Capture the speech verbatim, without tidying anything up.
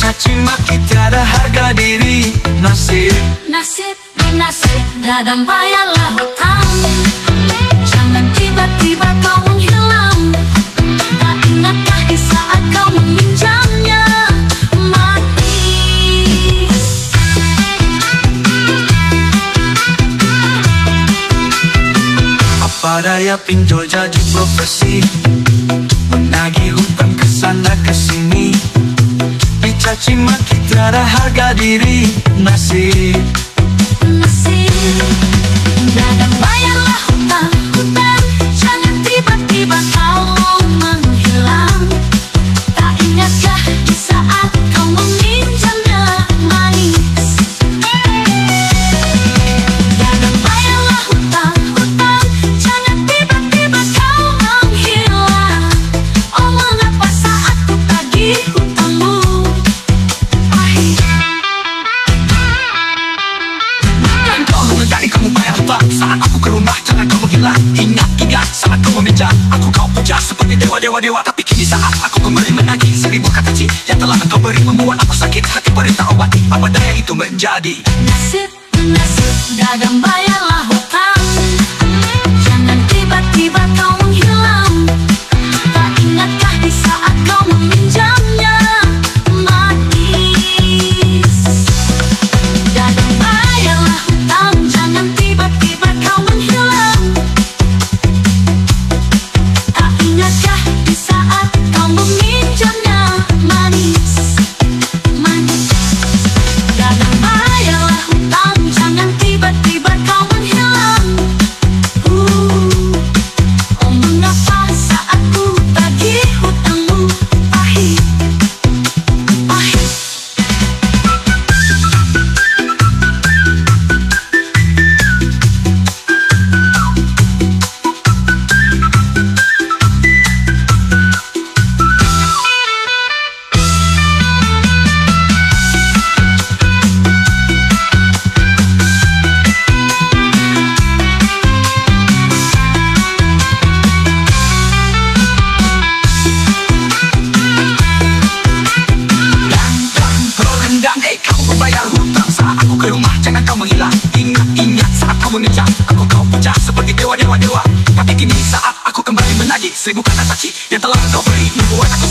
Dicaci maki tiada harga diri. Nasib, nasib, nasib, dadang bayarlah hutang. Jangan tiba-tiba kau menghilang. Tak ingatkah di saat kau meminjamnya mati. Apa daya pinjol jadi profesi, menagih hutang kesana kesini. Dicaci maki tiada harga diri. Nasib, nasib, dadang bayarlah hutang, hutang. Jangan tiba-tiba kau menghilang. Tak ingatkah di saat kau meminjamnya manis. Dadang bayarlah hutang, hutang. Jangan tiba-tiba kau menghilang. Oh mengapa saat ku tagih hutangmu pahit. dan kau mengendali kamu bayar hutang. Saat aku ke rumah jangan kau menghilang. Ingat-ingat saat kau meminjam, aku kau puja seperti dewa-dewa-dewa. Tapi kini saat aku kembali menagih, seribu kata ci yang telah engkau beri membuat aku sakit hati. Beri tak obati, apa daya itu menjadi. Nasib, nasib, dadang bayarlah hutang. Jangan tiba-tiba kau menghilang. Tak ingatkah di saat kau meminjamnya manis. Dadang bayarlah hutang. Jangan tiba-tiba kau menghilang. Tak ingatkah di saat kau meminjamnya manis. Manis. Dadang bayarlah hutang. Jangan tiba-tiba kau menghilang. uh, Oh mengapa saat ku tagih hutangmu pahit. Pahit. Hendak eh kau membayar hutang. Saat aku ke rumah jangan kau menghilang. Ingat-ingat saat kau meminjam, aku kau puja seperti dewa-dewa-dewa. Tapi kini saat aku kembali menagih, seribu kata saksi yang telah engkau beri membuat aku